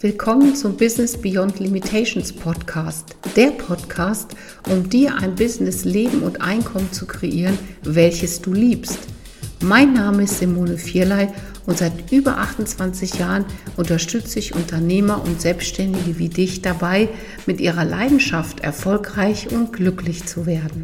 Willkommen zum Business Beyond Limitations Podcast. Der Podcast, um dir ein Business, Leben und Einkommen zu kreieren, welches du liebst. Mein Name ist Simone Vierley und seit über 28 Jahren unterstütze ich Unternehmer und Selbstständige wie dich dabei, mit ihrer Leidenschaft erfolgreich und glücklich zu werden.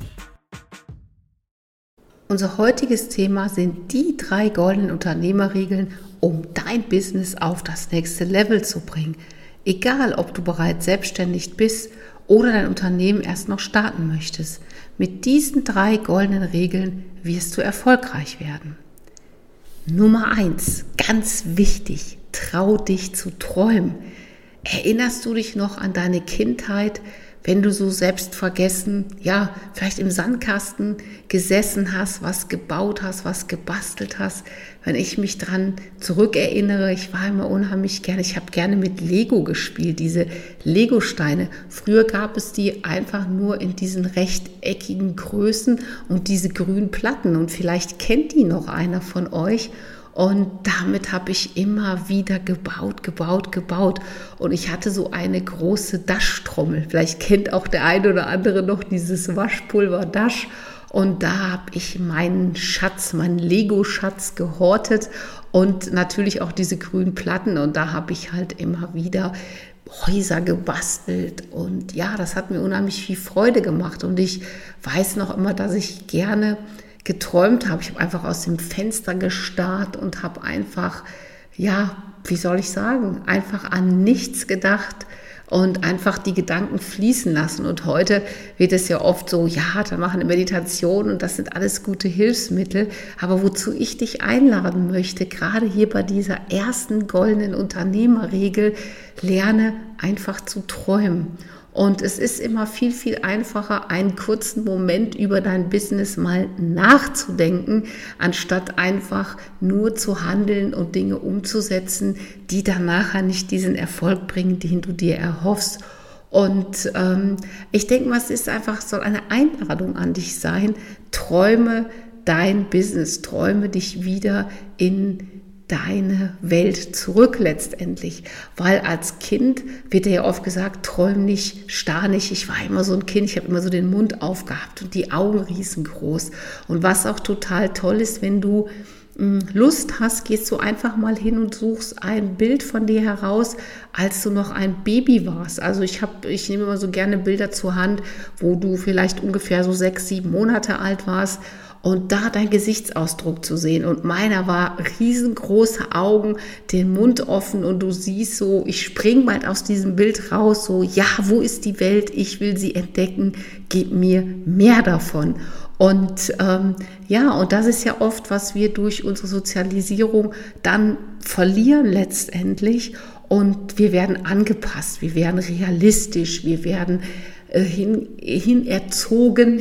Unser heutiges Thema sind die 3 goldenen Unternehmerregeln, um dein Business auf das nächste Level zu bringen. Egal, ob du bereits selbstständig bist oder dein Unternehmen erst noch starten möchtest. Mit diesen 3 goldenen Regeln wirst du erfolgreich werden. Nummer 1, ganz wichtig, trau dich zu träumen. Erinnerst du dich noch an deine Kindheit, wenn du so selbstvergessen, vielleicht im Sandkasten gesessen hast, was gebaut hast, was gebastelt hast? Wenn ich mich dran zurückerinnere, ich war immer unheimlich gerne, ich habe gerne mit Lego gespielt, diese Lego-Steine. Früher gab es die einfach nur in diesen rechteckigen Größen und diese grünen Platten. Und vielleicht kennt die noch einer von euch. Und damit habe ich immer wieder gebaut. Und ich hatte so eine große Dash-Trommel. Vielleicht kennt auch der eine oder andere noch dieses Waschpulver Dash. Und da habe ich meinen Schatz, meinen Lego-Schatz gehortet und natürlich auch diese grünen Platten. Und da habe ich halt immer wieder Häuser gebastelt. Und ja, das hat mir unheimlich viel Freude gemacht. Und ich weiß noch immer, dass ich gerne geträumt habe. Ich habe einfach aus dem Fenster gestarrt und habe einfach, einfach an nichts gedacht und einfach die Gedanken fließen lassen. Und heute wird es ja oft so, da machen eine Meditation und das sind alles gute Hilfsmittel. Aber wozu ich dich einladen möchte, gerade hier bei dieser ersten goldenen Unternehmerregel, lerne einfach zu träumen. Und es ist immer viel, viel einfacher, einen kurzen Moment über dein Business mal nachzudenken, anstatt einfach nur zu handeln und Dinge umzusetzen, die dann nachher nicht diesen Erfolg bringen, den du dir erhoffst. Und ich denke mal, es ist einfach, soll eine Einladung an dich sein. Träume dein Business, träume dich wieder in deine Welt zurück letztendlich, weil als Kind wird dir ja oft gesagt, träum nicht, starr nicht. Ich war immer so ein Kind, ich habe immer so den Mund aufgehabt und die Augen riesengroß. Und was auch total toll ist, wenn du Lust hast, gehst du einfach mal hin und suchst ein Bild von dir heraus, als du noch ein Baby warst. Also ich nehme immer so gerne Bilder zur Hand, wo du vielleicht ungefähr so 6, 7 Monate alt warst. Und da dein Gesichtsausdruck zu sehen. Und meiner war riesengroße Augen, den Mund offen und du siehst so, ich spring bald aus diesem Bild raus, so, wo ist die Welt? Ich will sie entdecken, gib mir mehr davon. Und und das ist ja oft, was wir durch unsere Sozialisierung dann verlieren letztendlich. Und wir werden angepasst, wir werden realistisch, wir werden hingezogen,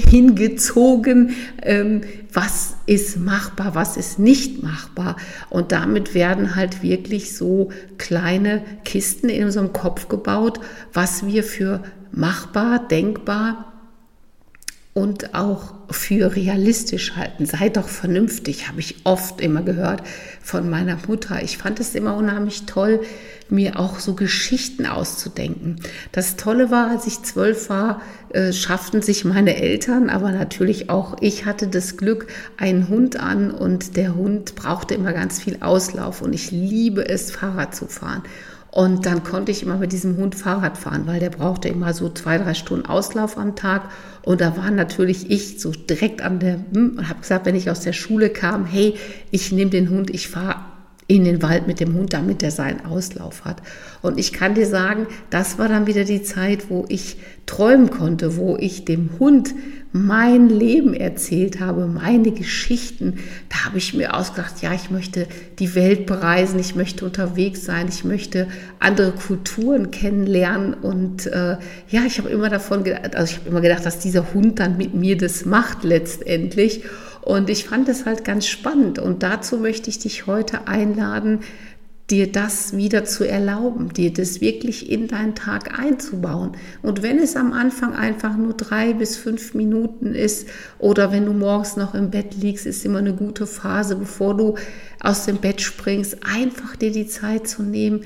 was ist machbar, was ist nicht machbar. Und damit werden halt wirklich so kleine Kisten in unserem Kopf gebaut, was wir für machbar, denkbar und auch für realistisch halten. Sei doch vernünftig, habe ich oft immer gehört von meiner Mutter. Ich fand es immer unheimlich toll, mir auch so Geschichten auszudenken. Das Tolle war, als ich 12 war, schafften sich meine Eltern, aber natürlich auch ich hatte das Glück, einen Hund an und der Hund brauchte immer ganz viel Auslauf und ich liebe es, Fahrrad zu fahren. Und dann konnte ich immer mit diesem Hund Fahrrad fahren, weil der brauchte immer so 2, 3 Stunden Auslauf am Tag. Und da war natürlich ich so direkt und habe gesagt, wenn ich aus der Schule kam, hey, ich nehme den Hund, ich fahre in den Wald mit dem Hund, damit er seinen Auslauf hat. Und ich kann dir sagen, das war dann wieder die Zeit, wo ich träumen konnte, wo ich dem Hund mein Leben erzählt habe, meine Geschichten. Da habe ich mir ausgedacht, ich möchte die Welt bereisen, ich möchte unterwegs sein, ich möchte andere Kulturen kennenlernen. Und ich habe immer gedacht, dass dieser Hund dann mit mir das macht letztendlich. Und ich fand es halt ganz spannend und dazu möchte ich dich heute einladen, dir das wieder zu erlauben, dir das wirklich in deinen Tag einzubauen. Und wenn es am Anfang einfach nur 3 bis 5 Minuten ist oder wenn du morgens noch im Bett liegst, ist immer eine gute Phase, bevor du aus dem Bett springst, einfach dir die Zeit zu nehmen,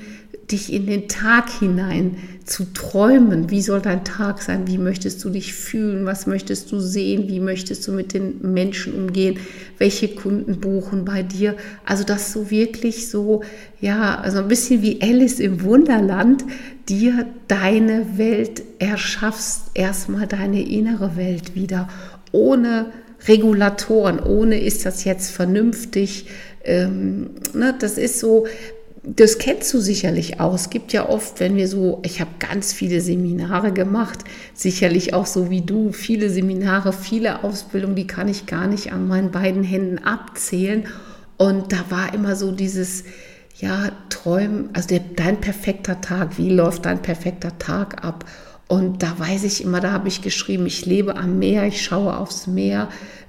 dich in den Tag hinein zu träumen. Wie soll dein Tag sein? Wie möchtest du dich fühlen? Was möchtest du sehen? Wie möchtest du mit den Menschen umgehen? Welche Kunden buchen bei dir? Also, dass du wirklich so, ja, also ein bisschen wie Alice im Wunderland dir deine Welt erschaffst, erstmal deine innere Welt wieder, ohne Regulatoren, ohne ist das jetzt vernünftig, das ist so, das kennst du sicherlich auch. Es gibt ja oft, wenn wir so, ich habe ganz viele Seminare gemacht, sicherlich auch so wie du, viele Seminare, viele Ausbildungen, die kann ich gar nicht an meinen beiden Händen abzählen. Und da war immer so dieses, ja, Träumen, also dein perfekter Tag, wie läuft dein perfekter Tag ab? Und da weiß ich immer, da habe ich geschrieben, ich lebe am Meer, ich schaue aufs Meer,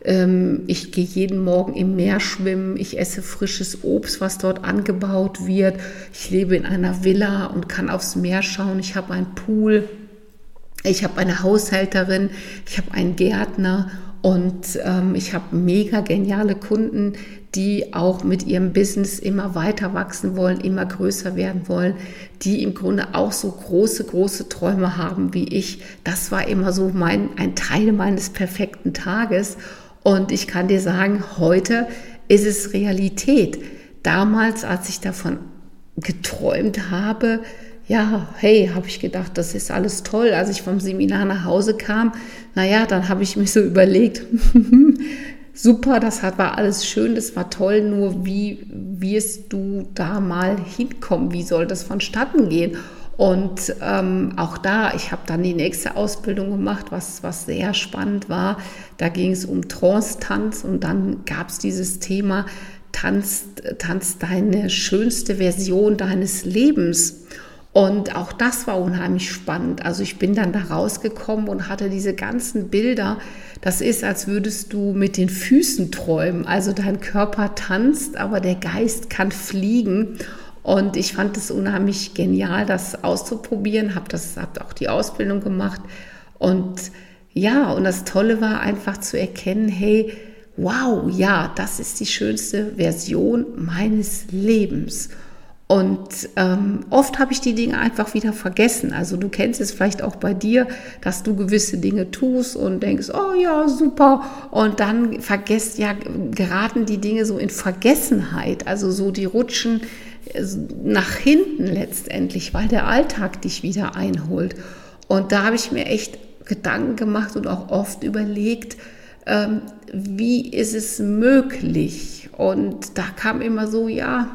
ich gehe jeden Morgen im Meer schwimmen, ich esse frisches Obst, was dort angebaut wird, ich lebe in einer Villa und kann aufs Meer schauen, ich habe einen Pool, ich habe eine Haushälterin, ich habe einen Gärtner und ich habe mega geniale Kunden, die auch mit ihrem Business immer weiter wachsen wollen, immer größer werden wollen, die im Grunde auch so große, große Träume haben wie ich. Das war immer so ein Teil meines perfekten Tages. Und ich kann dir sagen, heute ist es Realität. Damals, als ich davon geträumt habe, ja, hey, habe ich gedacht, das ist alles toll. Als ich vom Seminar nach Hause kam, dann habe ich mir so überlegt, super, war alles schön, das war toll, nur wie wirst du da mal hinkommen? Wie soll das vonstatten gehen? Und auch da, ich habe dann die nächste Ausbildung gemacht, was sehr spannend war. Da ging es um Trance-Tanz und dann gab es dieses Thema, tanz deine schönste Version deines Lebens. Und auch das war unheimlich spannend. Also ich bin dann da rausgekommen und hatte diese ganzen Bilder. Das ist, als würdest du mit den Füßen träumen. Also dein Körper tanzt, aber der Geist kann fliegen. Und ich fand es unheimlich genial, das auszuprobieren. Hab auch die Ausbildung gemacht. Und ja, und das Tolle war einfach zu erkennen, hey, wow, ja, das ist die schönste Version meines Lebens. Und oft habe ich die Dinge einfach wieder vergessen. Also du kennst es vielleicht auch bei dir, dass du gewisse Dinge tust und denkst, oh ja, super. Und dann geraten die Dinge so in Vergessenheit. Also so, die rutschen nach hinten letztendlich, weil der Alltag dich wieder einholt. Und da habe ich mir echt Gedanken gemacht und auch oft überlegt, wie ist es möglich? Und da kam immer so, ja,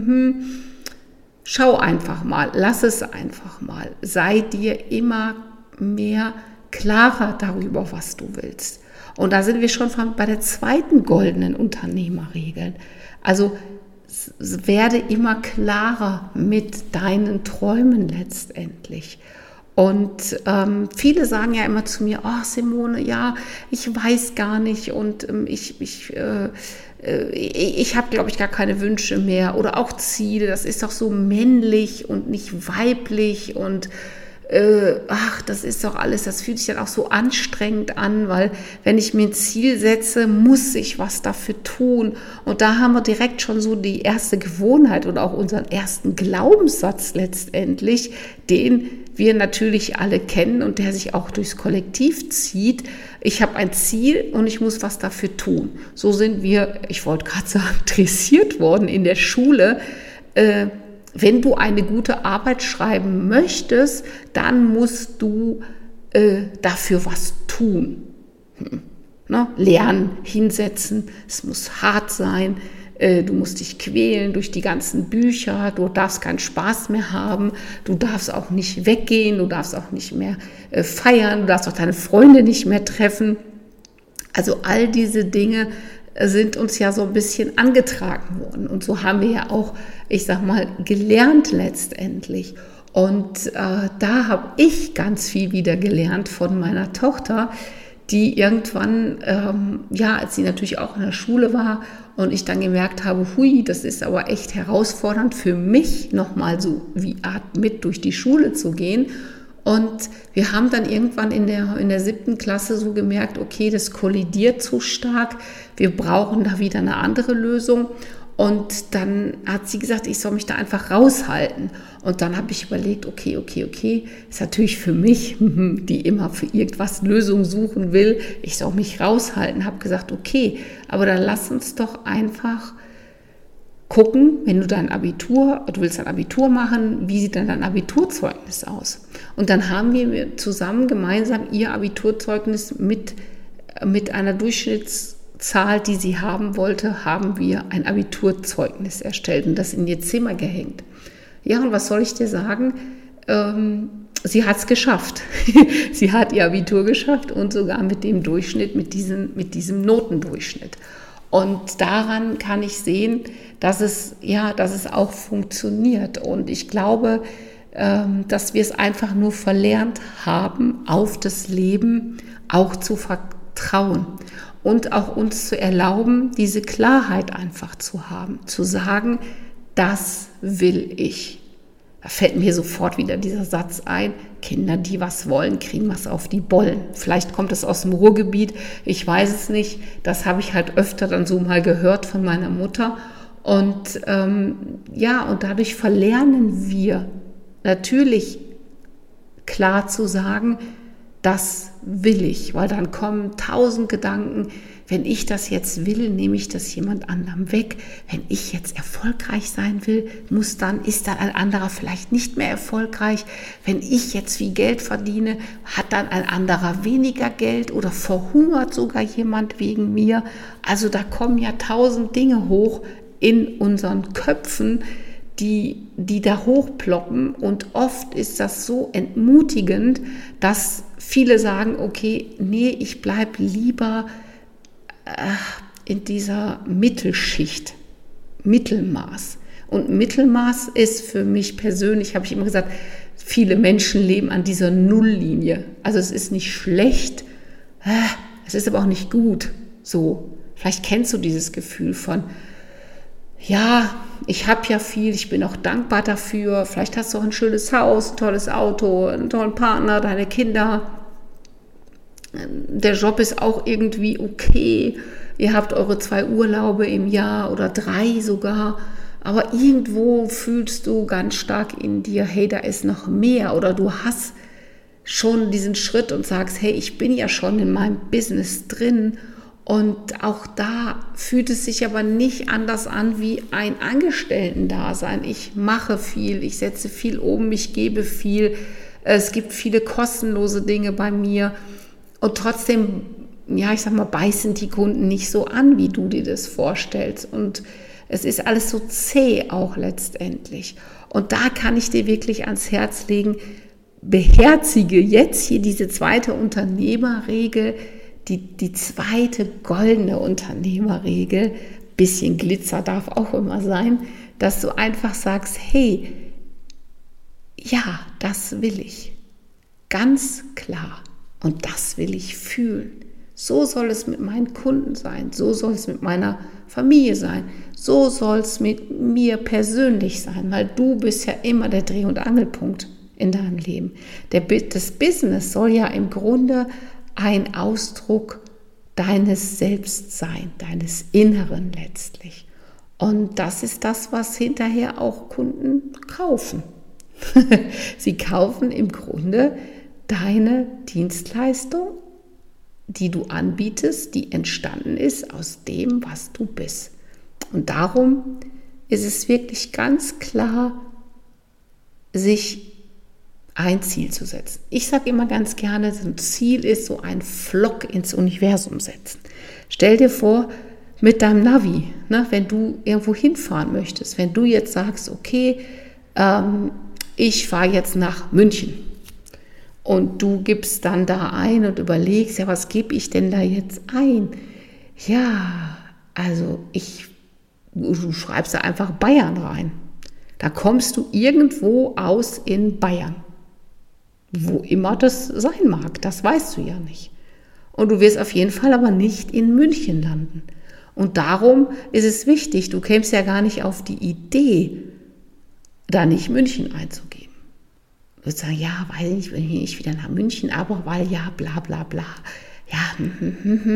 schau einfach mal, lass es einfach mal. Sei dir immer mehr klarer darüber, was du willst. Und da sind wir schon bei der zweiten goldenen Unternehmerregel. Also werde immer klarer mit deinen Träumen letztendlich. Und viele sagen ja immer zu mir, oh Simone, ja, ich weiß gar nicht und ich habe, glaube ich, gar keine Wünsche mehr oder auch Ziele. Das ist doch so männlich und nicht weiblich und das ist doch alles, das fühlt sich dann auch so anstrengend an, weil wenn ich mir ein Ziel setze, muss ich was dafür tun. Und da haben wir direkt schon so die erste Gewohnheit und auch unseren ersten Glaubenssatz letztendlich, den wir natürlich alle kennen und der sich auch durchs Kollektiv zieht. Ich habe ein Ziel und ich muss was dafür tun. So sind wir, ich wollte gerade sagen, dressiert worden in der Schule. Wenn du eine gute Arbeit schreiben möchtest, dann musst du dafür was tun. Lernen, hinsetzen, es muss hart sein, du musst dich quälen durch die ganzen Bücher, du darfst keinen Spaß mehr haben, du darfst auch nicht weggehen, du darfst auch nicht mehr feiern, du darfst auch deine Freunde nicht mehr treffen. Also all diese Dinge sind uns ja so ein bisschen angetragen worden. Und so haben wir ja auch, ich sag mal, gelernt letztendlich. Und da habe ich ganz viel wieder gelernt von meiner Tochter, die irgendwann, als sie natürlich auch in der Schule war und ich dann gemerkt habe, hui, das ist aber echt herausfordernd für mich, nochmal so wie Art mit durch die Schule zu gehen. Und wir haben dann irgendwann in der 7. Klasse so gemerkt, okay, das kollidiert zu stark, wir brauchen da wieder eine andere Lösung. Und dann hat sie gesagt, ich soll mich da einfach raushalten. Und dann habe ich überlegt, okay, ist natürlich für mich, die immer für irgendwas Lösungen suchen will, ich soll mich raushalten, habe gesagt, okay, aber dann lass uns doch einfach gucken, wenn du willst ein Abitur machen, wie sieht dann dein Abiturzeugnis aus? Und dann haben wir zusammen gemeinsam ihr Abiturzeugnis mit einer Durchschnittszahl, die sie haben wollte, haben wir ein Abiturzeugnis erstellt und das in ihr Zimmer gehängt. Ja, und was soll ich dir sagen? Sie hat es geschafft. Sie hat ihr Abitur geschafft und sogar mit dem Durchschnitt, mit diesem Notendurchschnitt. Und daran kann ich sehen, dass es auch funktioniert. Und ich glaube, dass wir es einfach nur verlernt haben, auf das Leben auch zu vertrauen und auch uns zu erlauben, diese Klarheit einfach zu haben, zu sagen, das will ich. Da fällt mir sofort wieder dieser Satz ein, Kinder, die was wollen, kriegen was auf die Bollen. Vielleicht kommt es aus dem Ruhrgebiet, ich weiß es nicht. Das habe ich halt öfter dann so mal gehört von meiner Mutter. Und und dadurch verlernen wir natürlich klar zu sagen, das will ich, weil dann kommen 1000 Gedanken, wenn ich das jetzt will, nehme ich das jemand anderem weg. Wenn ich jetzt erfolgreich sein will, ist dann ein anderer vielleicht nicht mehr erfolgreich. Wenn ich jetzt viel Geld verdiene, hat dann ein anderer weniger Geld oder verhungert sogar jemand wegen mir. Also da kommen ja 1000 Dinge hoch in unseren Köpfen, die da hochploppen, und oft ist das so entmutigend, dass viele sagen, okay, nee, ich bleibe lieber in dieser Mittelschicht, Mittelmaß. Und Mittelmaß ist für mich persönlich, habe ich immer gesagt, viele Menschen leben an dieser Nulllinie. Also es ist nicht schlecht, es ist aber auch nicht gut. So, vielleicht kennst du dieses Gefühl von, ja, ich habe ja viel, ich bin auch dankbar dafür. Vielleicht hast du auch ein schönes Haus, ein tolles Auto, einen tollen Partner, deine Kinder. Der Job ist auch irgendwie okay. Ihr habt eure 2 Urlaube im Jahr oder 3 sogar. Aber irgendwo fühlst du ganz stark in dir, hey, da ist noch mehr. Oder du hast schon diesen Schritt und sagst, hey, ich bin ja schon in meinem Business drin. Und auch da fühlt es sich aber nicht anders an wie ein Angestellten-Dasein. Ich mache viel, ich setze viel um, ich gebe viel. Es gibt viele kostenlose Dinge bei mir. Und trotzdem, ja, ich sag mal, beißen die Kunden nicht so an, wie du dir das vorstellst. Und es ist alles so zäh auch letztendlich. Und da kann ich dir wirklich ans Herz legen, beherzige jetzt hier diese zweite Unternehmerregel, die zweite goldene Unternehmerregel, bisschen Glitzer darf auch immer sein, dass du einfach sagst, hey, ja, das will ich, ganz klar, und das will ich fühlen. So soll es mit meinen Kunden sein, so soll es mit meiner Familie sein, so soll es mit mir persönlich sein, weil du bist ja immer der Dreh- und Angelpunkt in deinem Leben. Das Business soll ja im Grunde ein Ausdruck deines Selbstseins, deines Inneren letztlich. Und das ist das, was hinterher auch Kunden kaufen. Sie kaufen im Grunde deine Dienstleistung, die du anbietest, die entstanden ist aus dem, was du bist. Und darum ist es wirklich ganz klar, sich ein Ziel zu setzen. Ich sage immer ganz gerne, so ein Ziel ist so ein Flock ins Universum setzen. Stell dir vor, mit deinem Navi, wenn du irgendwo hinfahren möchtest, wenn du jetzt sagst, okay, ich fahre jetzt nach München und du gibst dann da ein und überlegst, ja, was gebe ich denn da jetzt ein? Ja, also du schreibst da einfach Bayern rein. Da kommst du irgendwo aus in Bayern. Wo immer das sein mag, das weißt du ja nicht. Und du wirst auf jeden Fall aber nicht in München landen. Und darum ist es wichtig, du kämst ja gar nicht auf die Idee, da nicht München einzugeben. Du würdest sagen, ja, weiß ich nicht, bin ich nicht wieder nach München, aber weil ja, bla bla bla. Ja,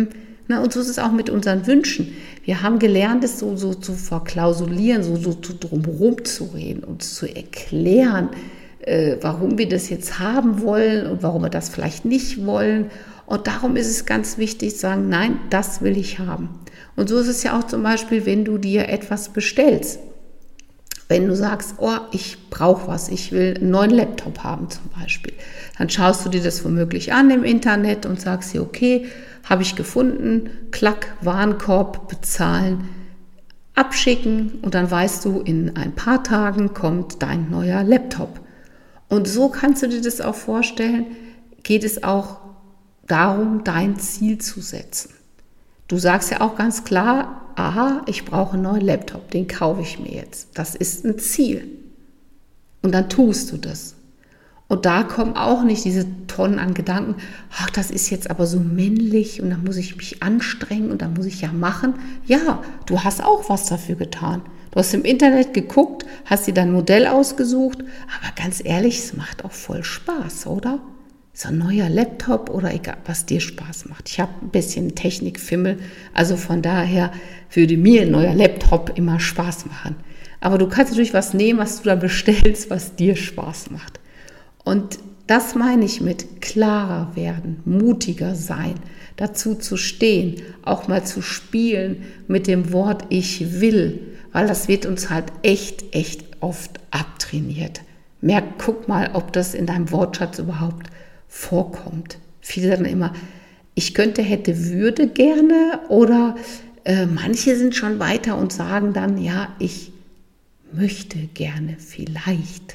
Na, und so ist es auch mit unseren Wünschen. Wir haben gelernt, es so zu verklausulieren, so drumherum zu reden, uns zu erklären, warum wir das jetzt haben wollen und warum wir das vielleicht nicht wollen. Und darum ist es ganz wichtig zu sagen, nein, das will ich haben. Und so ist es ja auch zum Beispiel, wenn du dir etwas bestellst. Wenn du sagst, oh, ich brauche was, ich will einen neuen Laptop haben zum Beispiel, dann schaust du dir das womöglich an im Internet und sagst dir, okay, habe ich gefunden, klack, Warenkorb, bezahlen, abschicken und dann weißt du, in ein paar Tagen kommt dein neuer Laptop. Und so kannst du dir das auch vorstellen, geht es auch darum, dein Ziel zu setzen. Du sagst ja auch ganz klar, aha, ich brauche einen neuen Laptop, den kaufe ich mir jetzt. Das ist ein Ziel. Und dann tust du das. Und da kommen auch nicht diese Tonnen an Gedanken, ach, das ist jetzt aber so männlich und da muss ich mich anstrengen und da muss ich ja machen. Ja, du hast auch was dafür getan. Du hast im Internet geguckt, hast dir dein Modell ausgesucht, aber ganz ehrlich, es macht auch voll Spaß, oder? So ein neuer Laptop oder egal, was dir Spaß macht. Ich habe ein bisschen Technikfimmel, also von daher würde mir ein neuer Laptop immer Spaß machen. Aber du kannst natürlich was nehmen, was du da bestellst, was dir Spaß macht. Und das meine ich mit klarer werden, mutiger sein, dazu zu stehen, auch mal zu spielen mit dem Wort ich will, weil das wird uns halt echt oft abtrainiert. Guck mal, ob das in deinem Wortschatz überhaupt vorkommt. Viele sagen immer, ich könnte, hätte, würde gerne oder manche sind schon weiter und sagen dann, ja, ich möchte gerne vielleicht.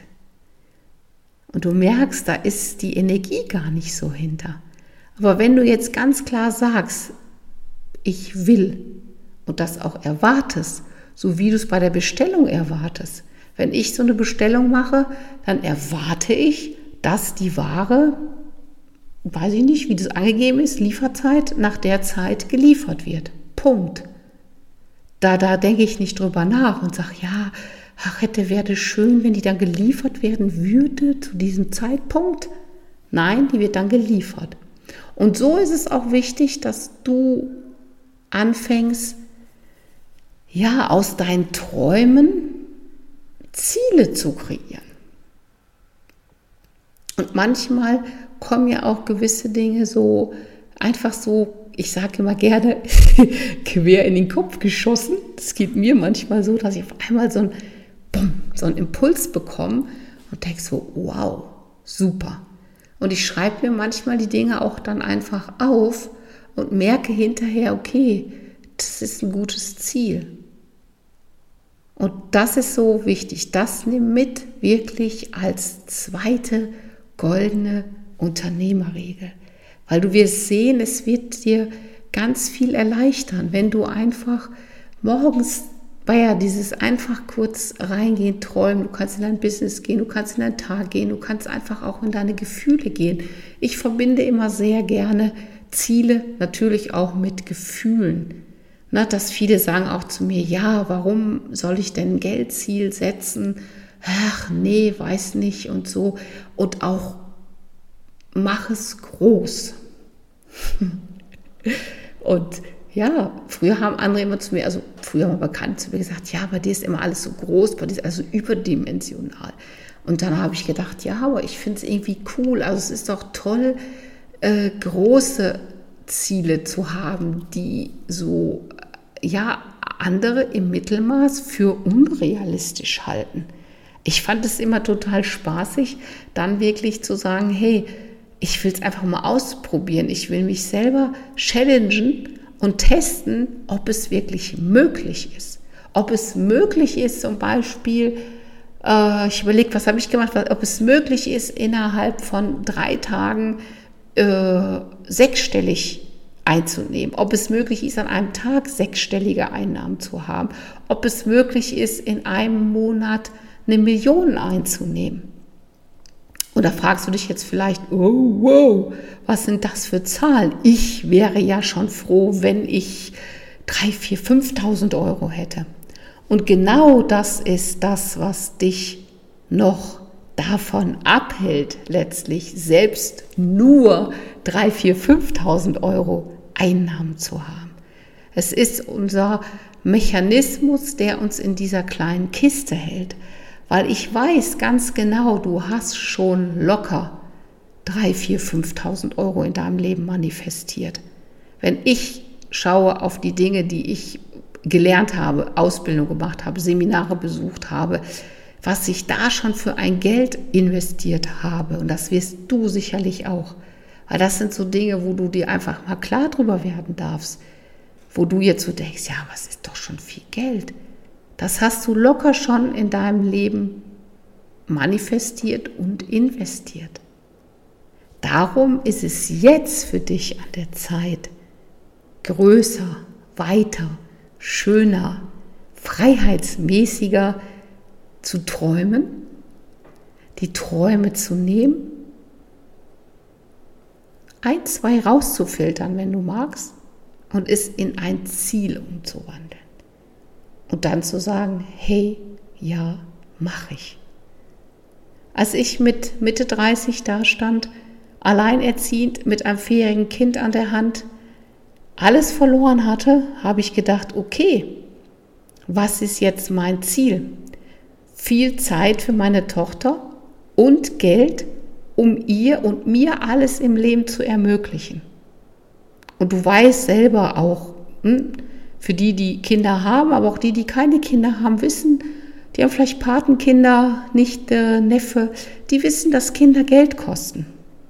Und du merkst, da ist die Energie gar nicht so hinter. Aber wenn du jetzt ganz klar sagst, ich will und das auch erwartest, so wie du es bei der Bestellung erwartest. Wenn ich so eine Bestellung mache, dann erwarte ich, dass die Ware, weiß ich nicht, wie das angegeben ist, Lieferzeit nach der Zeit geliefert wird. Punkt. Da denke ich nicht drüber nach und sage, ja, ach, wäre schön, wenn die dann geliefert werden würde zu diesem Zeitpunkt. Nein, die wird dann geliefert. Und so ist es auch wichtig, dass du anfängst, ja, aus deinen Träumen Ziele zu kreieren. Und manchmal kommen ja auch gewisse Dinge so, einfach so, ich sage immer gerne, quer in den Kopf geschossen. Das geht mir manchmal so, dass ich auf einmal so einen Impuls bekomme und denke so, wow, super. Und ich schreibe mir manchmal die Dinge auch dann einfach auf und merke hinterher, okay, das ist ein gutes Ziel. Und das ist so wichtig, das nimm mit wirklich als zweite goldene Unternehmerregel. Weil du wirst sehen, es wird dir ganz viel erleichtern, wenn du einfach morgens, weil ja dieses einfach kurz reingehen, träumen, du kannst in dein Business gehen, du kannst in deinen Tag gehen, du kannst einfach auch in deine Gefühle gehen. Ich verbinde immer sehr gerne Ziele natürlich auch mit Gefühlen. Dass viele sagen auch zu mir, ja, warum soll ich denn ein Geldziel setzen? Ach nee, weiß nicht und so. Und auch mach es groß. Und ja, früher haben andere immer zu mir, also früher haben Bekannte zu mir gesagt, ja, bei dir ist immer alles so groß, bei dir ist alles so überdimensional. Und dann habe ich gedacht, ja, aber ich finde es irgendwie cool. Also es ist doch toll, große Ziele zu haben, die so, ja, andere im Mittelmaß für unrealistisch halten. Ich fand es immer total spaßig, dann wirklich zu sagen, hey, ich will es einfach mal ausprobieren. Ich will mich selber challengen und testen, ob es wirklich möglich ist. Ob es möglich ist, zum Beispiel, ich überlege, was habe ich gemacht, ob es möglich ist, innerhalb von 3 Tagen sechsstellig einzunehmen, ob es möglich ist, an einem Tag sechsstellige Einnahmen zu haben, ob es möglich ist, in einem Monat 1 Million einzunehmen. Und da fragst du dich jetzt vielleicht, oh, wow, was sind das für Zahlen? Ich wäre ja schon froh, wenn ich 3.000, 4.000, 5.000 Euro hätte. Und genau das ist das, was dich noch davon abhält, letztlich selbst nur 3.000, 4.000, 5.000 Euro Einnahmen zu haben. Es ist unser Mechanismus, der uns in dieser kleinen Kiste hält. Weil ich weiß ganz genau, du hast schon locker 3.000, 4.000, 5.000 Euro in deinem Leben manifestiert. Wenn ich schaue auf die Dinge, die ich gelernt habe, Ausbildung gemacht habe, Seminare besucht habe, was ich da schon für ein Geld investiert habe, und das wirst du sicherlich auch, weil das sind so Dinge, wo du dir einfach mal klar drüber werden darfst, wo du jetzt so denkst, ja, was ist doch schon viel Geld. Das hast du locker schon in deinem Leben manifestiert und investiert. Darum ist es jetzt für dich an der Zeit, größer, weiter, schöner, freiheitsmäßiger zu träumen, die Träume zu nehmen, 1, 2 rauszufiltern, wenn du magst, und es in ein Ziel umzuwandeln. Und dann zu sagen, hey, ja, mache ich. Als ich mit Mitte 30 da stand, alleinerziehend mit einem 4-jährigen Kind an der Hand, alles verloren hatte, habe ich gedacht, okay, was ist jetzt mein Ziel? Viel Zeit für meine Tochter und Geld, um ihr und mir alles im Leben zu ermöglichen. Und du weißt selber auch, für die, die Kinder haben, aber auch die, die keine Kinder haben, wissen, die haben vielleicht Patenkinder, Nichte, Neffe, die wissen, dass Kinder Geld kosten.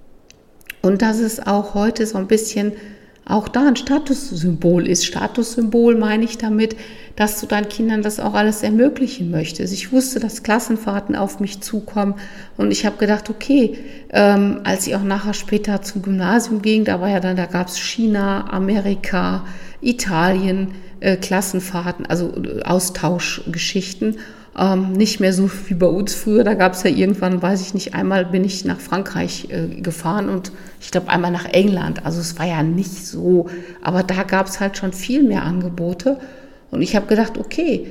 Und dass es auch heute so ein bisschen auch da ein Statussymbol ist. Statussymbol meine ich damit, dass du deinen Kindern das auch alles ermöglichen möchtest. Ich wusste, dass Klassenfahrten auf mich zukommen und ich habe gedacht, okay, als ich auch nachher später zum Gymnasium ging, da gab es China, Amerika, Italien, Klassenfahrten, also Austauschgeschichten. Nicht mehr so wie bei uns früher, da gab es ja irgendwann, weiß ich nicht, einmal bin ich nach Frankreich gefahren und ich glaube einmal nach England, also es war ja nicht so, aber da gab es halt schon viel mehr Angebote und ich habe gedacht, okay,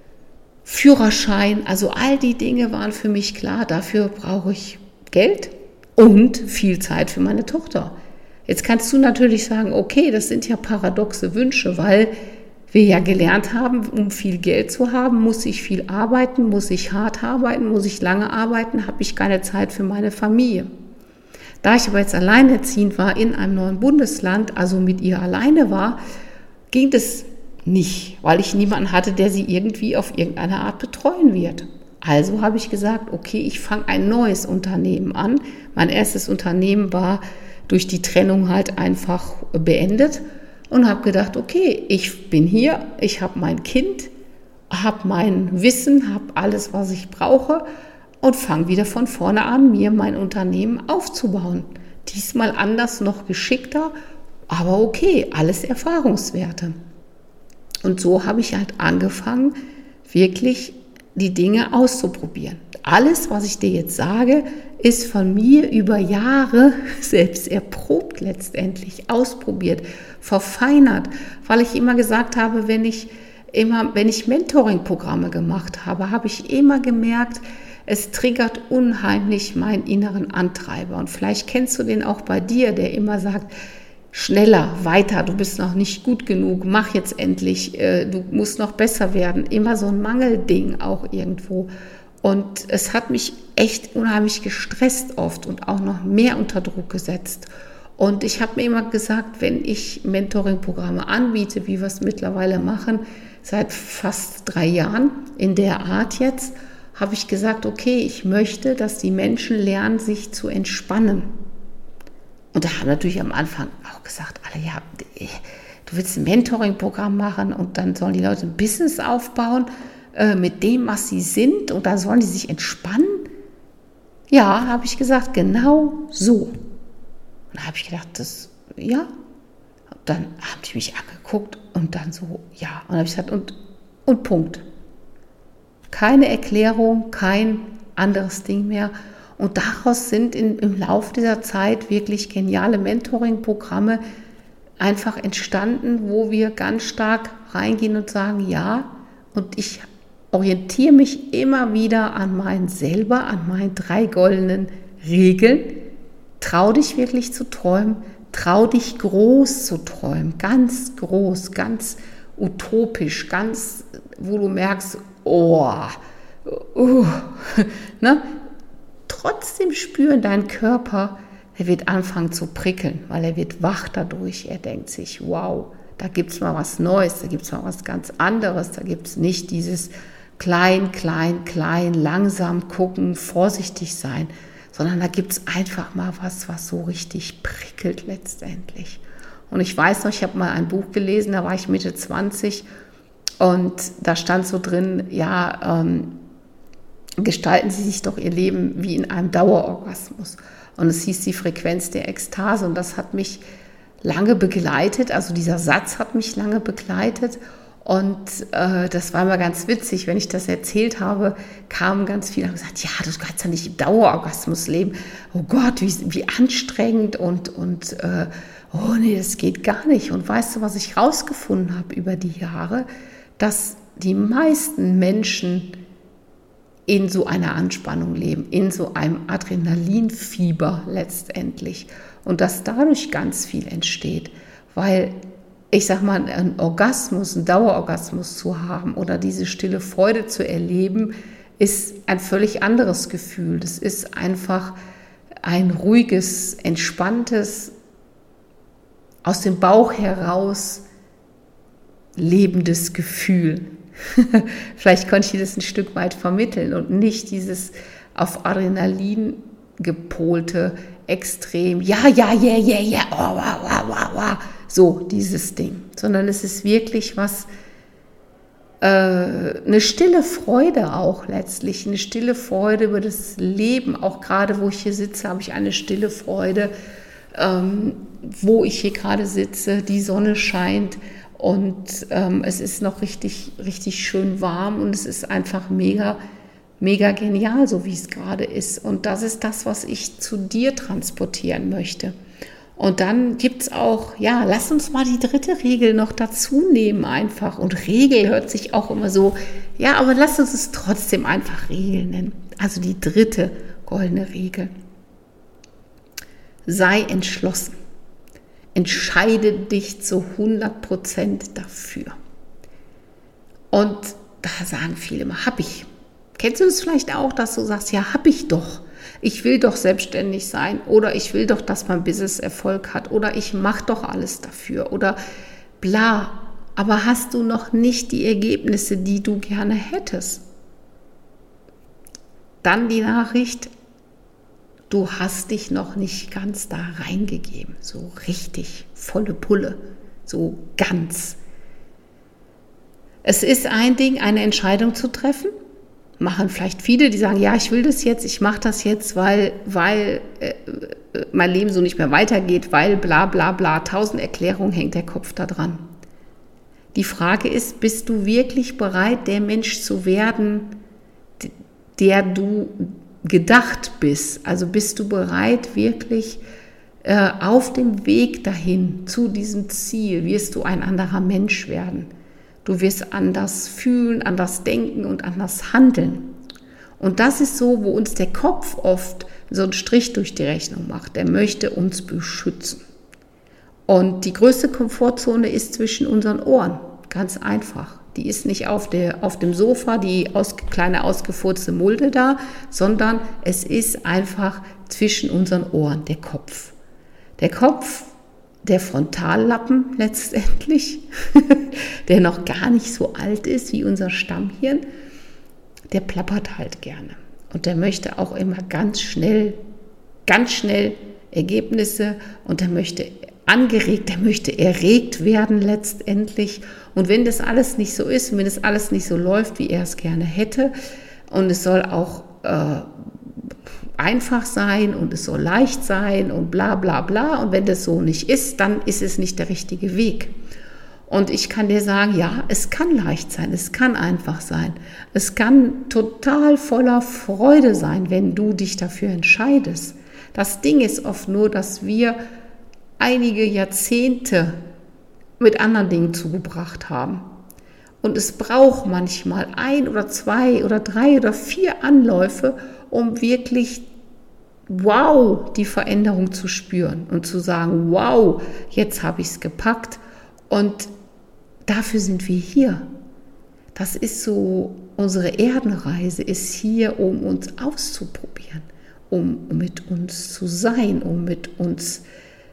Führerschein, also all die Dinge waren für mich klar, dafür brauche ich Geld und viel Zeit für meine Tochter. Jetzt kannst du natürlich sagen, okay, das sind ja paradoxe Wünsche, weil wir ja gelernt haben, um viel Geld zu haben, muss ich viel arbeiten, muss ich hart arbeiten, muss ich lange arbeiten, habe ich keine Zeit für meine Familie. Da ich aber jetzt alleinerziehend war in einem neuen Bundesland, also mit ihr alleine war, ging das nicht, weil ich niemanden hatte, der sie irgendwie auf irgendeine Art betreuen wird. Also habe ich gesagt, okay, ich fange ein neues Unternehmen an. Mein erstes Unternehmen war durch die Trennung halt einfach beendet. Und habe gedacht, okay, ich bin hier, ich habe mein Kind, habe mein Wissen, habe alles, was ich brauche und fange wieder von vorne an, mir mein Unternehmen aufzubauen. Diesmal anders, noch geschickter, aber okay, alles Erfahrungswerte. Und so habe ich halt angefangen, wirklich die Dinge auszuprobieren. Alles, was ich dir jetzt sage, ist von mir über Jahre selbst erprobt letztendlich, ausprobiert, verfeinert, weil ich immer gesagt habe, wenn ich Mentoring-Programme gemacht habe, habe ich immer gemerkt, es triggert unheimlich meinen inneren Antreiber. Und vielleicht kennst du den auch bei dir, der immer sagt, schneller, weiter, du bist noch nicht gut genug, mach jetzt endlich, du musst noch besser werden. Immer so ein Mangelding auch irgendwo. Und es hat mich echt unheimlich gestresst oft und auch noch mehr unter Druck gesetzt. Und ich habe mir immer gesagt, wenn ich Mentoring-Programme anbiete, wie wir es mittlerweile machen, seit fast 3 Jahren in der Art jetzt, habe ich gesagt, okay, ich möchte, dass die Menschen lernen, sich zu entspannen. Und da haben natürlich am Anfang auch gesagt, alle, ja, du willst ein Mentoring-Programm machen und dann sollen die Leute ein Business aufbauen mit dem, was sie sind und da sollen die sich entspannen. Ja, habe ich gesagt, genau so. Und da habe ich gedacht, ja. Und dann haben die mich angeguckt und dann so, ja. Und dann habe ich gesagt, und Punkt. Keine Erklärung, kein anderes Ding mehr. Und daraus sind im Laufe dieser Zeit wirklich geniale Mentoring-Programme einfach entstanden, wo wir ganz stark reingehen und sagen, ja, und ich orientiere mich immer wieder an meinen 3 goldenen Regeln. Trau dich wirklich zu träumen, trau dich groß zu träumen, ganz groß, ganz utopisch, ganz, wo du merkst, ne? Trotzdem spüren dein Körper, er wird anfangen zu prickeln, weil er wird wach dadurch. Er denkt sich, wow, da gibt es mal was Neues, da gibt es mal was ganz anderes, da gibt es nicht dieses klein, langsam gucken, vorsichtig sein, sondern da gibt es einfach mal was so richtig prickelt letztendlich. Und ich weiß noch, ich habe mal ein Buch gelesen, da war ich Mitte 20 und da stand so drin, gestalten Sie sich doch Ihr Leben wie in einem Dauerorgasmus. Und es hieß die Frequenz der Ekstase und das hat mich lange begleitet, also dieser Satz hat mich lange begleitet und das war immer ganz witzig, wenn ich das erzählt habe, kamen ganz viele und haben gesagt, ja, du kannst ja nicht im Dauerorgasmus leben, oh Gott, wie anstrengend und oh nee, das geht gar nicht. Und weißt du, was ich rausgefunden habe über die Jahre, dass die meisten Menschen in so einer Anspannung leben, in so einem Adrenalinfieber letztendlich und dass dadurch ganz viel entsteht, weil ich sag mal, einen Orgasmus, einen Dauerorgasmus zu haben oder diese stille Freude zu erleben, ist ein völlig anderes Gefühl. Das ist einfach ein ruhiges, entspanntes, aus dem Bauch heraus lebendes Gefühl. Vielleicht konnte ich das ein Stück weit vermitteln und nicht dieses auf Adrenalin gepolte Extrem, so dieses Ding, sondern es ist wirklich was, eine stille Freude auch letztlich, eine stille Freude über das Leben, auch gerade wo ich hier sitze, habe ich eine stille Freude, wo ich hier gerade sitze, die Sonne scheint und es ist noch richtig, richtig schön warm und es ist einfach mega genial, so wie es gerade ist. Und das ist das, was ich zu dir transportieren möchte. Und dann gibt es auch, lass uns mal die dritte Regel noch dazu nehmen einfach. Und Regel hört sich auch immer so, aber lass uns es trotzdem einfach Regel nennen. Also die dritte goldene Regel. Sei entschlossen. Entscheide dich zu 100% dafür. Und da sagen viele immer, hab ich. Kennst du das vielleicht auch, dass du sagst, ja, hab ich doch. Ich will doch selbstständig sein oder ich will doch, dass mein Business Erfolg hat oder ich mache doch alles dafür oder bla. Aber hast du noch nicht die Ergebnisse, die du gerne hättest? Dann die Nachricht, du hast dich noch nicht ganz da reingegeben, so richtig, volle Pulle, so ganz. Es ist ein Ding, eine Entscheidung zu treffen. Machen vielleicht viele, die sagen, ja, ich will das jetzt, ich mache das jetzt, weil mein Leben so nicht mehr weitergeht, weil bla bla bla, 1000 Erklärungen hängt der Kopf da dran. Die Frage ist, bist du wirklich bereit, der Mensch zu werden, der du gedacht bist? Also bist du bereit, wirklich auf dem Weg dahin, zu diesem Ziel, wirst du ein anderer Mensch werden? Du wirst anders fühlen, anders denken und anders handeln. Und das ist so, wo uns der Kopf oft so einen Strich durch die Rechnung macht. Der möchte uns beschützen. Und die größte Komfortzone ist zwischen unseren Ohren. Ganz einfach. Die ist nicht auf dem Sofa, die kleine ausgefurzte Mulde da, sondern es ist einfach zwischen unseren Ohren, der Kopf. Der Kopf, der Frontallappen letztendlich, der noch gar nicht so alt ist wie unser Stammhirn, der plappert halt gerne. Und der möchte auch immer ganz schnell Ergebnisse und der möchte angeregt, der möchte erregt werden letztendlich. Und wenn das alles nicht so ist, wenn das alles nicht so läuft, wie er es gerne hätte, und es soll auch einfach sein und es soll leicht sein und bla bla bla. Und wenn das so nicht ist, dann ist es nicht der richtige Weg. Und ich kann dir sagen, ja, es kann leicht sein, es kann einfach sein. Es kann total voller Freude sein, wenn du dich dafür entscheidest. Das Ding ist oft nur, dass wir einige Jahrzehnte mit anderen Dingen zugebracht haben. Und es braucht manchmal 1 oder 2 oder 3 oder 4 Anläufe, um wirklich wow, die Veränderung zu spüren und zu sagen, wow, jetzt habe ich es gepackt und dafür sind wir hier. Das ist so, unsere Erdenreise ist hier, um uns auszuprobieren, um mit uns zu sein, um mit uns,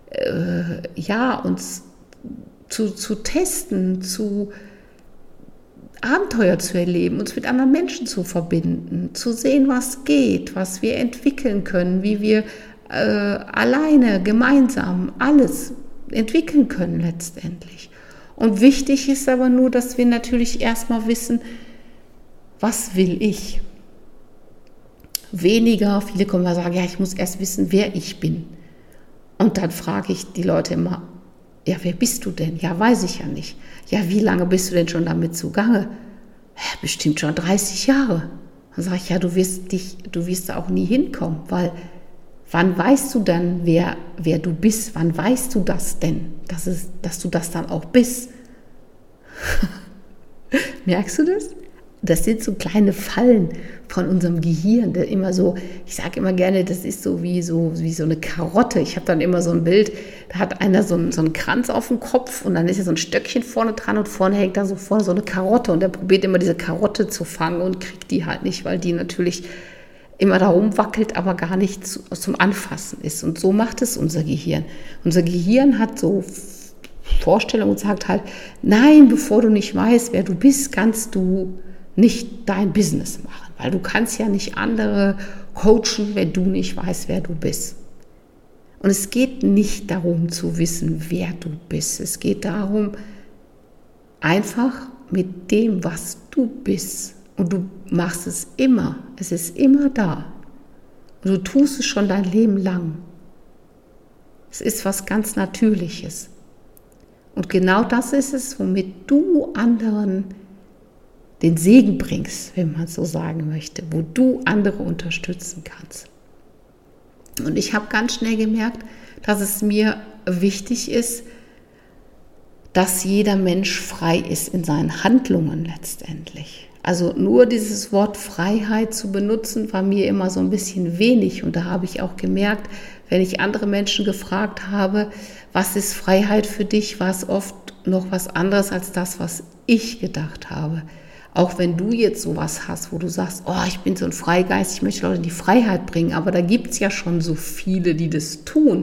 uns zu testen, zu Abenteuer zu erleben, uns mit anderen Menschen zu verbinden, zu sehen, was geht, was wir entwickeln können, wie wir alleine, gemeinsam alles entwickeln können letztendlich. Und wichtig ist aber nur, dass wir natürlich erstmal wissen, was will ich? Weniger, viele kommen mal sagen, ja, ich muss erst wissen, wer ich bin. Und dann frage ich die Leute immer, ja, wer bist du denn? Ja, weiß ich ja nicht. Ja, wie lange bist du denn schon damit zugange? Ja, bestimmt schon 30 Jahre. Dann sage ich, ja, du wirst da auch nie hinkommen, weil wann weißt du dann, wer du bist? Wann weißt du das denn, dass du das dann auch bist? Merkst du das? Das sind so kleine Fallen von unserem Gehirn, der immer so, ich sage immer gerne, das ist so wie so eine Karotte. Ich habe dann immer so ein Bild, da hat einer so einen Kranz auf dem Kopf und dann ist ja so ein Stöckchen vorne dran und vorne hängt da so vorne so eine Karotte und der probiert immer diese Karotte zu fangen und kriegt die halt nicht, weil die natürlich immer da rumwackelt, aber gar nicht zum Anfassen ist. Und so macht es unser Gehirn. Unser Gehirn hat so Vorstellungen und sagt halt, nein, bevor du nicht weißt, wer du bist, kannst du nicht dein Business machen, weil du kannst ja nicht andere coachen, wenn du nicht weißt, wer du bist. Und es geht nicht darum zu wissen, wer du bist. Es geht darum, einfach mit dem, was du bist. Und du machst es immer. Es ist immer da. Und du tust es schon dein Leben lang. Es ist was ganz Natürliches. Und genau das ist es, womit du anderen den Segen bringst, wenn man so sagen möchte, wo du andere unterstützen kannst. Und ich habe ganz schnell gemerkt, dass es mir wichtig ist, dass jeder Mensch frei ist in seinen Handlungen letztendlich. Also nur dieses Wort Freiheit zu benutzen, war mir immer so ein bisschen wenig. Und da habe ich auch gemerkt, wenn ich andere Menschen gefragt habe, was ist Freiheit für dich, war es oft noch was anderes als das, was ich gedacht habe. Auch wenn du jetzt sowas hast, wo du sagst, oh, ich bin so ein Freigeist, ich möchte Leute in die Freiheit bringen, aber da gibt es ja schon so viele, die das tun.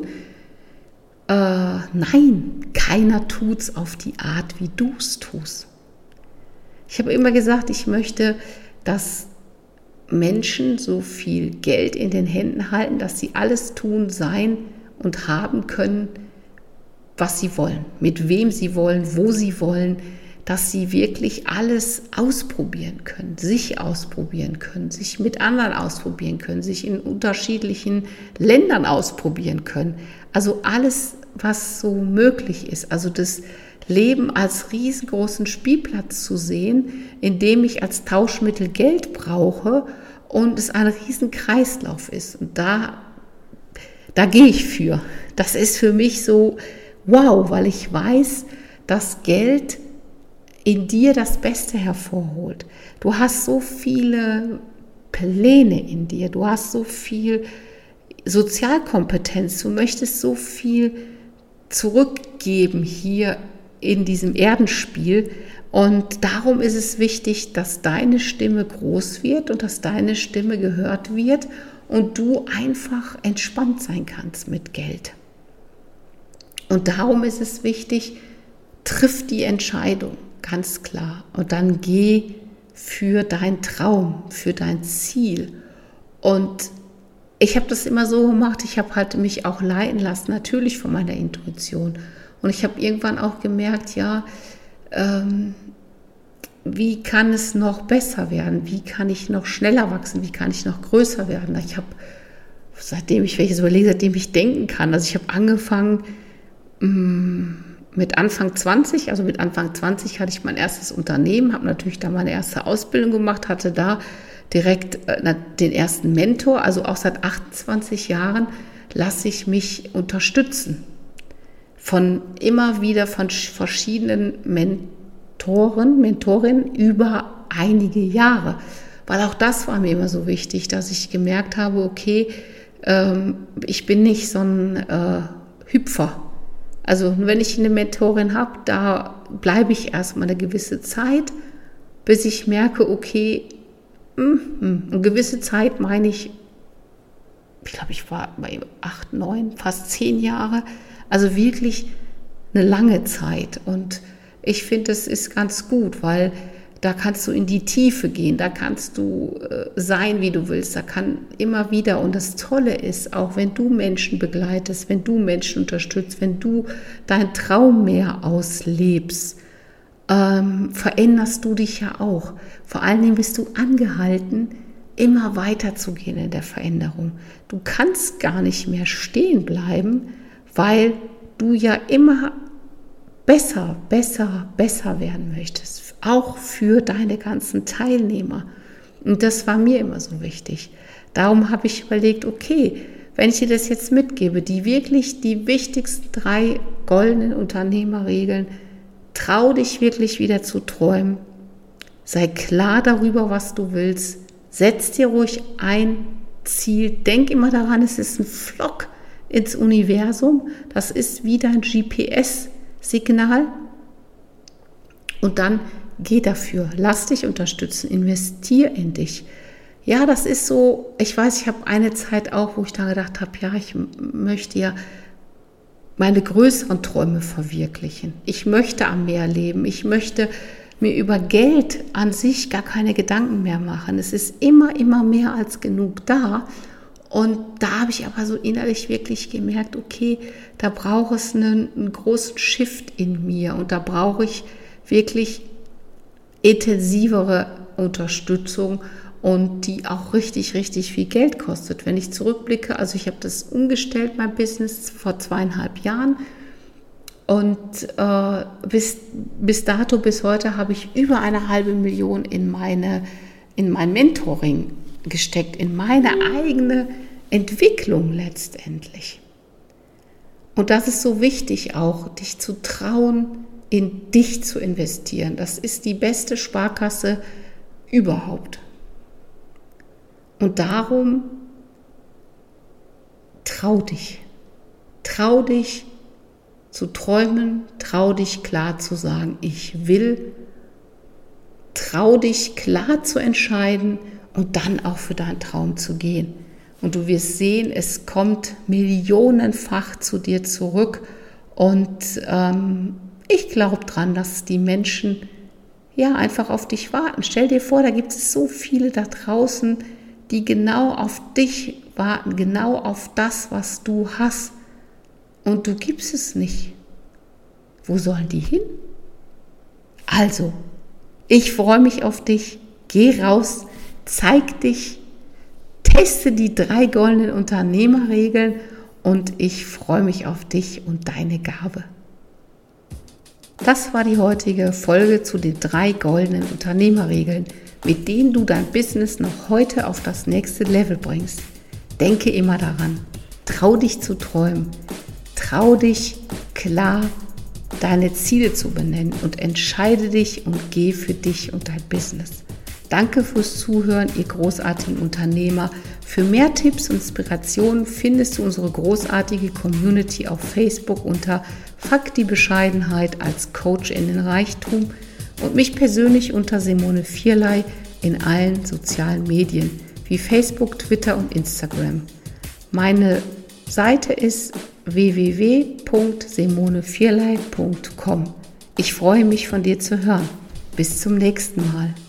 Nein, keiner tut es auf die Art, wie du es tust. Ich habe immer gesagt, ich möchte, dass Menschen so viel Geld in den Händen halten, dass sie alles tun, sein und haben können, was sie wollen, mit wem sie wollen, wo sie wollen, dass sie wirklich alles ausprobieren können, sich mit anderen ausprobieren können, sich in unterschiedlichen Ländern ausprobieren können. Also alles, was so möglich ist. Also das Leben als riesengroßen Spielplatz zu sehen, in dem ich als Tauschmittel Geld brauche und es ein riesen Kreislauf ist. Und da gehe ich für. Das ist für mich so wow, weil ich weiß, dass Geld in dir das Beste hervorholt. Du hast so viele Pläne in dir, du hast so viel Sozialkompetenz, du möchtest so viel zurückgeben hier in diesem Erdenspiel und darum ist es wichtig, dass deine Stimme groß wird und dass deine Stimme gehört wird und du einfach entspannt sein kannst mit Geld. Und darum ist es wichtig, triff die Entscheidung. Ganz klar. Und dann geh für deinen Traum, für dein Ziel. Und ich habe das immer so gemacht, ich habe halt mich auch leiten lassen, natürlich von meiner Intuition. Und ich habe irgendwann auch gemerkt, ja, wie kann es noch besser werden? Wie kann ich noch schneller wachsen? Wie kann ich noch größer werden? Ich habe, seitdem ich denken kann, also ich habe angefangen, mit Anfang 20 hatte ich mein erstes Unternehmen, habe natürlich da meine erste Ausbildung gemacht, hatte da direkt den ersten Mentor, also auch seit 28 Jahren lasse ich mich unterstützen. Immer wieder von verschiedenen Mentorinnen über einige Jahre. Weil auch das war mir immer so wichtig, dass ich gemerkt habe, okay, Ich bin nicht so ein Hüpfer. Also wenn ich eine Mentorin habe, da bleibe ich erstmal eine gewisse Zeit, bis ich merke, okay, eine gewisse Zeit meine ich glaube, ich war bei 8, 9, fast 10 Jahre, also wirklich eine lange Zeit. Und ich finde, das ist ganz gut, weil da kannst du in die Tiefe gehen, da kannst du sein, wie du willst, da kann immer wieder, und das Tolle ist, auch wenn du Menschen begleitest, wenn du Menschen unterstützt, wenn du deinen Traum mehr auslebst, veränderst du dich ja auch. Vor allen Dingen bist du angehalten, immer weiter zu gehen in der Veränderung. Du kannst gar nicht mehr stehen bleiben, weil du ja immer besser werden möchtest, auch für deine ganzen Teilnehmer. Und das war mir immer so wichtig. Darum habe ich überlegt, okay, wenn ich dir das jetzt mitgebe, die wichtigsten 3 goldenen Unternehmerregeln, trau dich wirklich wieder zu träumen, sei klar darüber, was du willst, setz dir ruhig ein Ziel, denk immer daran, es ist ein Flock ins Universum, das ist wie dein GPS-Signal, und dann geh dafür, lass dich unterstützen, investier in dich. Ja, das ist so, ich weiß, ich habe eine Zeit auch, wo ich da gedacht habe, ja, ich möchte ja meine größeren Träume verwirklichen. Ich möchte am Meer leben, ich möchte mir über Geld an sich gar keine Gedanken mehr machen. Es ist immer mehr als genug da. Und da habe ich aber so innerlich wirklich gemerkt, okay, da braucht es einen großen Shift in mir, und da brauche ich wirklich intensivere Unterstützung, und die auch richtig viel Geld kostet. Wenn ich zurückblicke, also ich habe das umgestellt, mein Business, vor 2,5 Jahren. Und bis dato, bis heute, habe ich über 500.000 in mein Mentoring gesteckt, in meine eigene Entwicklung letztendlich. Und das ist so wichtig auch, dich zu trauen, in dich zu investieren. Das ist die beste Sparkasse überhaupt. Und darum trau dich zu träumen, trau dich klar zu sagen, ich will, trau dich klar zu entscheiden und dann auch für deinen Traum zu gehen. Und du wirst sehen, es kommt millionenfach zu dir zurück, und ich glaube dran, dass die Menschen ja einfach auf dich warten. Stell dir vor, da gibt es so viele da draußen, die genau auf dich warten, genau auf das, was du hast. Und du gibst es nicht. Wo sollen die hin? Also, ich freue mich auf dich. Geh raus, zeig dich, teste die 3 goldenen Unternehmerregeln, und ich freue mich auf dich und deine Gabe. Das war die heutige Folge zu den 3 goldenen Unternehmerregeln, mit denen du dein Business noch heute auf das nächste Level bringst. Denke immer daran, trau dich zu träumen, trau dich klar deine Ziele zu benennen und entscheide dich und geh für dich und dein Business. Danke fürs Zuhören, ihr großartigen Unternehmer. Für mehr Tipps und Inspirationen findest du unsere großartige Community auf Facebook unter Fakt die Bescheidenheit als Coach in den Reichtum und mich persönlich unter Simone Vierlei in allen sozialen Medien wie Facebook, Twitter und Instagram. Meine Seite ist www.simonevierlei.com. Ich freue mich, von dir zu hören. Bis zum nächsten Mal.